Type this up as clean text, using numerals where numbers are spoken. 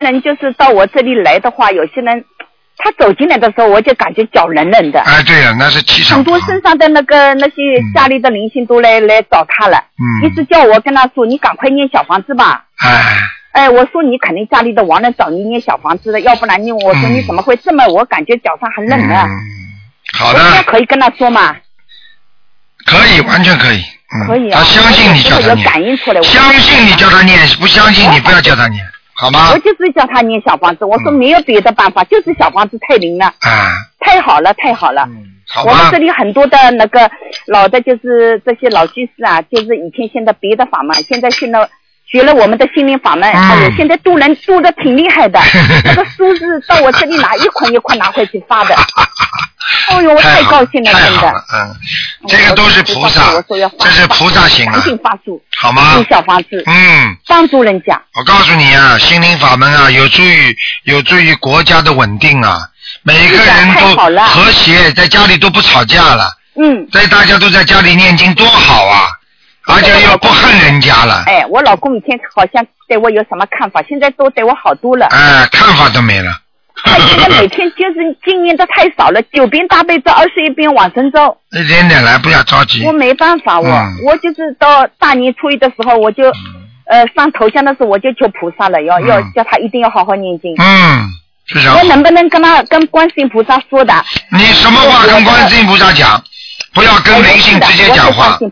人就是到我这里来的话，有些人他走进来的时候，我就感觉脚冷冷的。 哎，对了，那是气场。 很多身上的那些家里的灵性都来找他了。一直叫我跟他说，你赶快念小房子吧。哎，我说你肯定家里的亡人找你念小房子的，要不然我说你怎么会这么？我感觉脚上很冷的。 好的。 我现在可以跟他说吗？ 可以，完全可以。 可以啊。 他相信你叫他念。 感应出来。 相信你叫他念，不相信你不要叫他念。好吗？ 我就是叫他念小房子，我说没有别的办法，就是小房子太灵了，太好了，太好了。 好吧。我们这里很多的那个老的，就是这些老居士啊，就是以前信的别的法门，现在学了我们的心灵法门，现在渡人渡的挺厉害的，那个书是到我这里拿一捆一捆拿回去发的。哦呦，我太高兴了，真的。 这个都是菩萨，这是菩萨行啊。 赶紧发书， 好吗？ 小房子，帮助人家。 我告诉你啊，心灵法门啊，有助于国家的稳定啊，每个人都和谐，在家里都不吵架了。所以大家都在家里念经多好啊，而且又不恨人家了。 哎，我老公以前好像对我有什么看法，现在都对我好多了。 看法都没了。 他现在每天就是经念的太少了，9遍大悲咒，21遍往生咒。 一点点来，不要着急。 我没办法，我就是到大年初一的时候，我就上头香的时候，我就求菩萨了，要叫他一定要好好念经。 是这样。 我能不能跟观世音菩萨说的？ 你什么话跟观世音菩萨讲？不要跟灵性直接讲话。